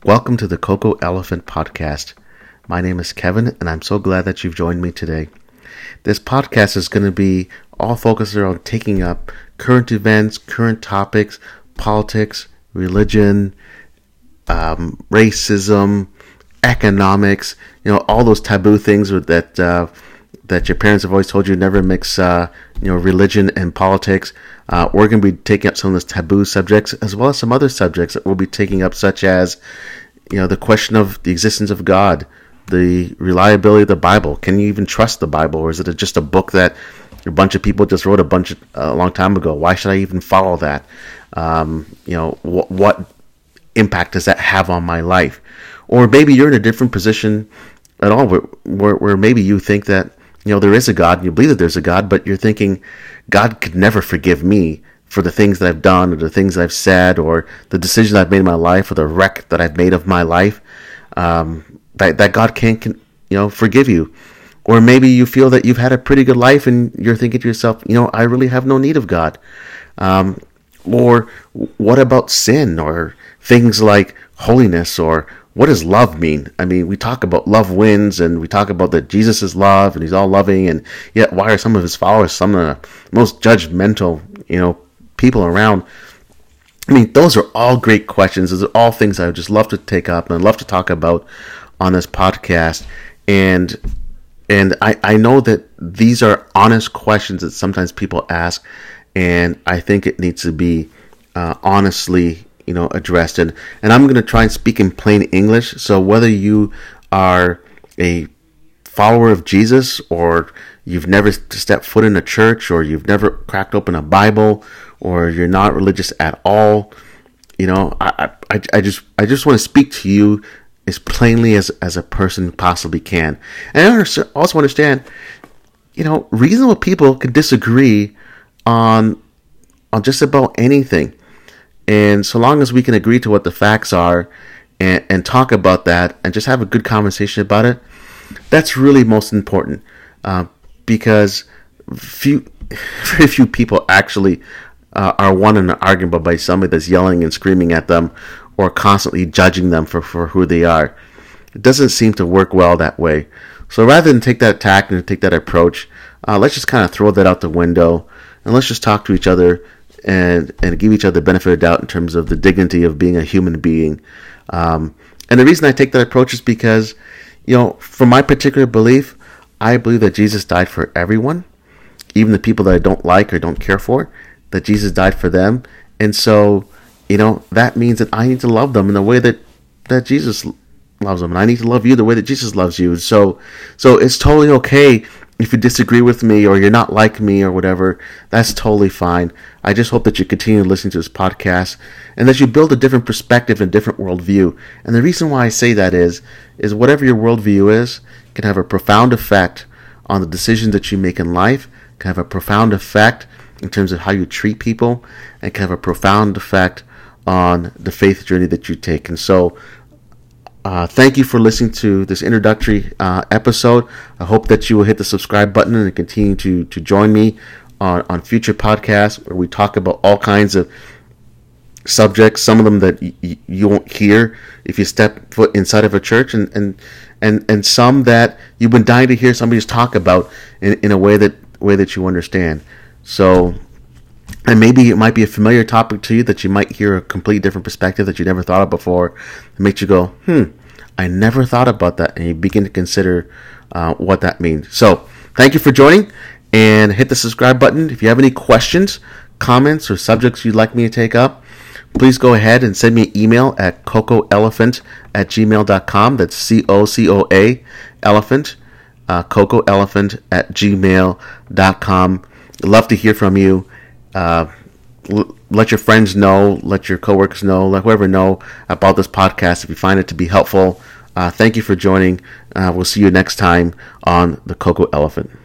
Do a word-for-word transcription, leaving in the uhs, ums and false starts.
Welcome to the Cocoa Elephant Podcast. My name is Kevin, and I'm so glad that you've joined me today. This podcast is going to be all focused around taking up current events, current topics, politics, religion, um, racism, economics, you know, all those taboo things that uh, that your parents have always told you never mix, uh, you know, religion and politics. Uh, we're going to be taking up some of those taboo subjects, as well as some other subjects that we'll be taking up, such as, you know, the question of the existence of God, the reliability of the Bible. Can you even trust the Bible, or is it just a book that a bunch of people just wrote a bunch of, uh, a long time ago? Why should I even follow that? Um, you know, wh- what impact does that have on my life? Or maybe you're in a different position at all, where, where, where maybe you think that, you know, there is a God, and you believe that there's a God, but you're thinking God could never forgive me for the things that I've done, or the things that I've said, or the decisions I've made in my life, or the wreck that I've made of my life. Um, that that God can't, can, you know, forgive you. Or maybe you feel that you've had a pretty good life, and you're thinking to yourself, you know, I really have no need of God. Um, or what about sin, or things like holiness, or what does love mean? I mean, we talk about love wins, and we talk about that Jesus is love, and he's all loving, and yet why are some of his followers some of the most judgmental, you know, people around? I mean, those are all great questions. Those are all things I would just love to take up, and I'd love to talk about on this podcast. And and I, I know that these are honest questions that sometimes people ask, and I think it needs to be uh, honestly, you know, addressed. And, and I'm going to try and speak in plain English. So whether you are a follower of Jesus, or you've never stepped foot in a church, or you've never cracked open a Bible, or you're not religious at all, you know, I, I, I just I just want to speak to you as plainly as, as a person possibly can. And I also understand, you know, reasonable people could disagree on on just about anything. And so long as we can agree to what the facts are, and, and talk about that, and just have a good conversation about it, that's really most important. Uh, because few, very few people actually uh, are won in an argument by somebody that's yelling and screaming at them, or constantly judging them for, for who they are. It doesn't seem to work well that way. So rather than take that tack and take that approach, uh, let's just kind of throw that out the window, and let's just talk to each other and and give each other the benefit of the doubt in terms of the dignity of being a human being. Um, and the reason I take that approach is because, you know, from my particular belief, I believe that Jesus died for everyone, even the people that I don't like or don't care for, that Jesus died for them. And so, you know, that means that I need to love them in the way that, that Jesus loves them. And I need to love you the way that Jesus loves you. So, so it's totally okay if you disagree with me, or you're not like me, or whatever. That's totally fine. I just hope that you continue listening to this podcast, and that you build a different perspective and different worldview. And the reason why I say that is, is whatever your worldview is can have a profound effect on the decisions that you make in life, can have a profound effect in terms of how you treat people, and can have a profound effect on the faith journey that you take. And so, Uh, thank you for listening to this introductory uh, episode. I hope that you will hit the subscribe button and continue to, to join me on, on future podcasts, where we talk about all kinds of subjects, some of them that y- you won't hear if you step foot inside of a church, and, and, and, and some that you've been dying to hear somebody talk about in, in a way that way that you understand. So, and maybe it might be a familiar topic to you, that you might hear a completely different perspective that you never thought of before. It makes you go, hmm, I never thought about that. And you begin to consider uh, what that means. So thank you for joining, and hit the subscribe button. If you have any questions, comments, or subjects you'd like me to take up, please go ahead and send me an email at cocoelephant at gmail dot com. That's C O C O A, elephant, uh, cocoelephant at gmail dot com. I'd love to hear from you. Uh, l- let your friends know, let your coworkers know, let whoever know about this podcast if you find it to be helpful. Uh, thank you for joining. Uh, we'll see you next time on the Cocoa Elephant.